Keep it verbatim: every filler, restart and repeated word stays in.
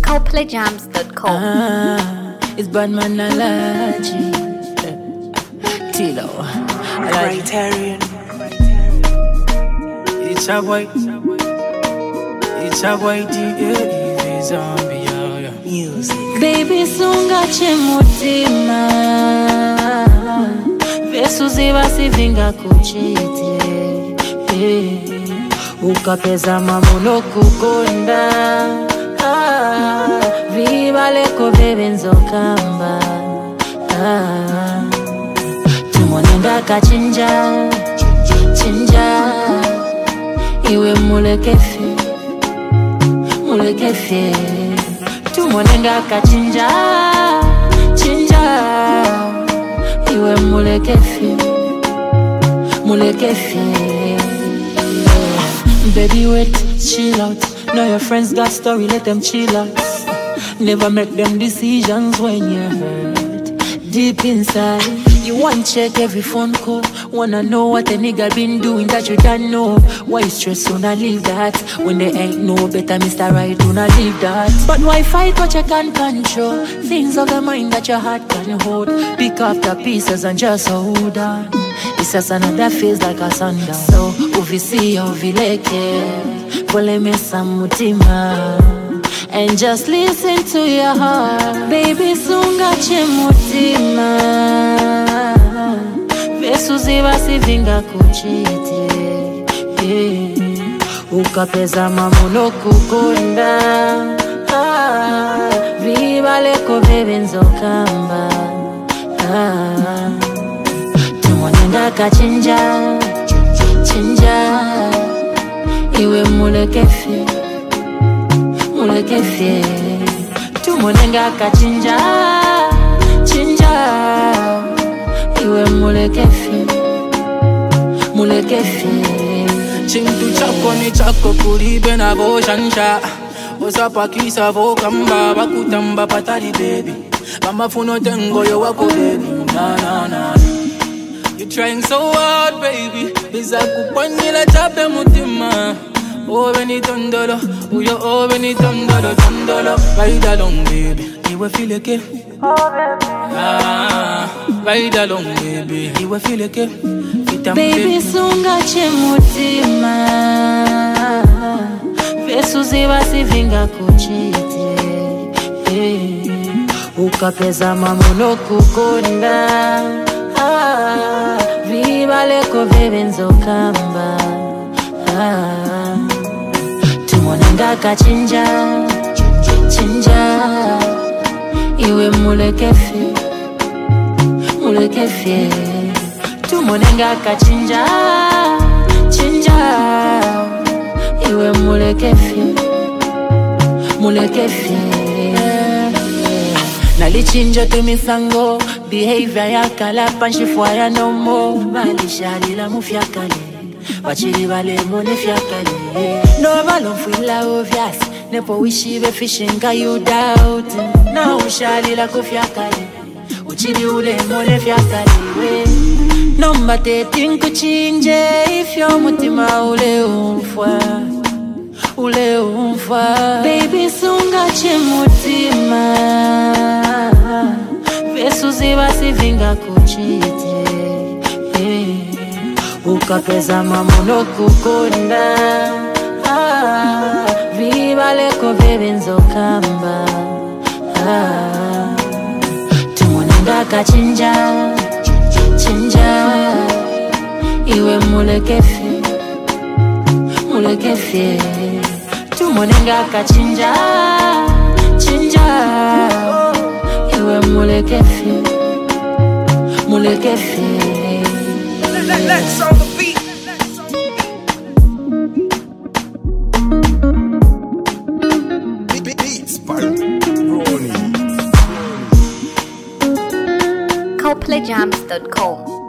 coplay jams dot com. Ah, it's Badman Allergy. Tilo. Criterion. It's a boy. It's a boy. D A zombie. Music. Baby sunga chemutima Vesu ziva sivinga kuchite eh. Ukapeza mamuno kukonda ah. Viva leko bebe nzokamba ah. Tumonenda kachinja Chinja Iwe mulekefe Mulekefe Tumonenga kachinja Chinja Iwe mulekefi Mulekefi yeah. Baby wait, chill out. Know your friends got story, let them chill out. Never make them decisions when you're hurt deep inside. You want check every phone call. Wanna know what a nigga been doing that you don't know. Why stress, do not leave that. When there ain't no better Mister Right, do not leave that. But why fight what you can't control? Things of the mind that your heart can hold. Pick up the pieces and just hold on. It's just another phase like a sundown. So, uvisi uvileke Vole mesa mutima and just listen to your heart. Baby sunga chemutima Vesu ziva sivinga kuchite eh. Ukapeza mamuno kukonda ah. Viva leko bebe nzokamba ah. Tumonenda kachinja Chinja Iwe mulekefe Mulekefe Tumonenga kachinja Chinja Iwe mulekefe Mulekefe Chintu chako ni chako kuribe na go shansha. Osapa kisa vo kamba bakutamba patali baby. Mama funo tengo yo wako baby. Na na na. You trying so hard baby. Biza kupanyila chape mutima. Oh beni tondolo, uyo oh beni tondolo tondolo. Ride along baby, iwe feel like ah, ride along baby, iwe feel like baby sunga chemutima Vesu ziva sivinga kuchite eh. Ukapeza mamuno kukonda ah. Viva leko bebe nzokamba ah. Tumonenda kachinja Chinja Iwe mulekefe Mulekefe Tumonenga kachinja Chinja Iwe mulekefe Mulekefe yeah. Nalichinja tumisango Behavior ya kalapa nshifwa ya nomo Balisha la mufyakale Wachiri vale mone fyakale No balon fwila obvious Nepo wishi be fishing ka you doubt Na ushali la kufyakale Uchiri ule mone fyakale Nomba te tinku chinje Ifyo mutima ule umfwa Ule umfwa Baby sunga chemutima Vesu ziva sivinga kuchite eh. Ukapeza mamuno kukonda ah. Viva leko bebe nzokamba ah. Tumonenda kachinja Chinja Iwe mulekefe Mulekefe Tumonenga kachinja Chinja Iwe mulekefe Mulekefe Let's on the beat. Beats by Ronnie. coplay jams dot com.